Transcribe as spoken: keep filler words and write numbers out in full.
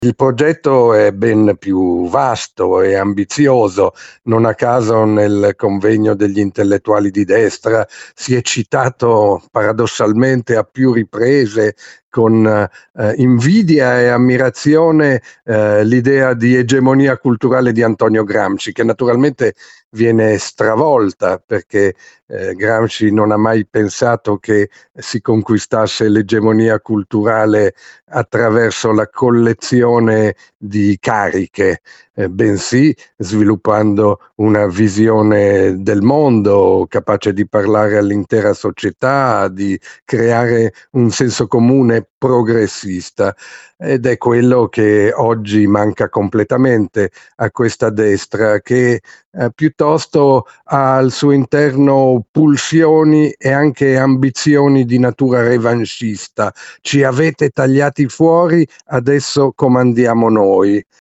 Il progetto è ben più vasto e ambizioso. Non a caso nel convegno degli intellettuali di destra si è citato paradossalmente a più riprese con eh, invidia e ammirazione eh, l'idea di egemonia culturale di Antonio Gramsci, che naturalmente viene stravolta perché eh, Gramsci non ha mai pensato che si conquistasse l'egemonia culturale attraverso la collezione di cariche, eh, bensì sviluppando una visione del mondo capace di parlare all'intera società, di creare un senso comune progressista. Ed è quello che oggi manca completamente a questa destra, che eh, piuttosto ha al suo interno pulsioni e anche ambizioni di natura revanchista. Ci avete tagliati fuori, adesso comandiamo noi.